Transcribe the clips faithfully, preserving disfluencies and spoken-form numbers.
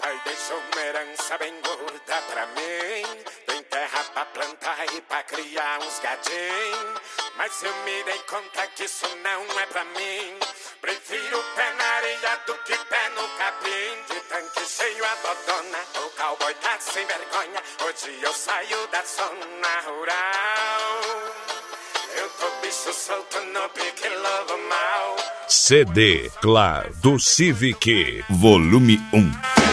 Papai deixou uma herança bem gorda pra mim. Tem terra pra plantar e pra criar uns gadinhos. Mas eu me dei conta que isso não é pra mim. Prefiro pé na areia do que pé no capim. De tanque cheio a dodona, o cowboy tá sem vergonha. Hoje eu saio da zona rural. Eu tô bicho solto no pique lobo mal. C D Clá do Civic, volume um.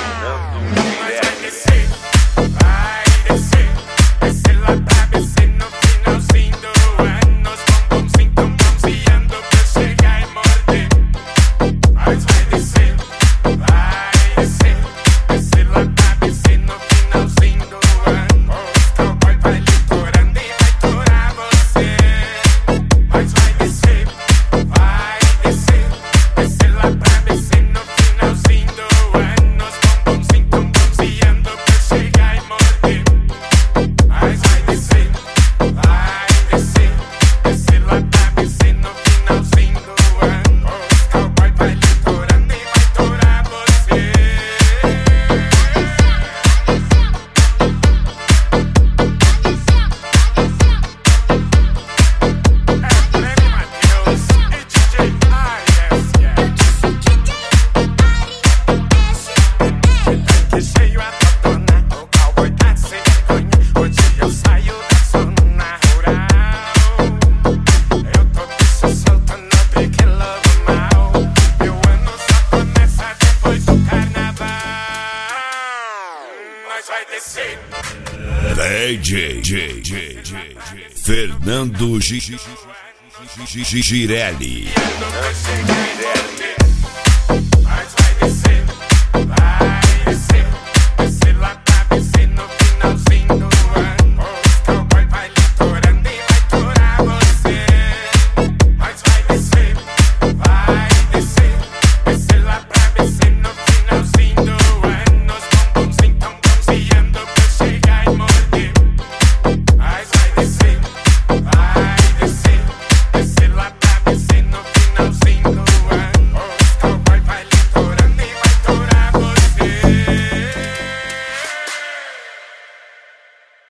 D J J J J Fernando Girelli.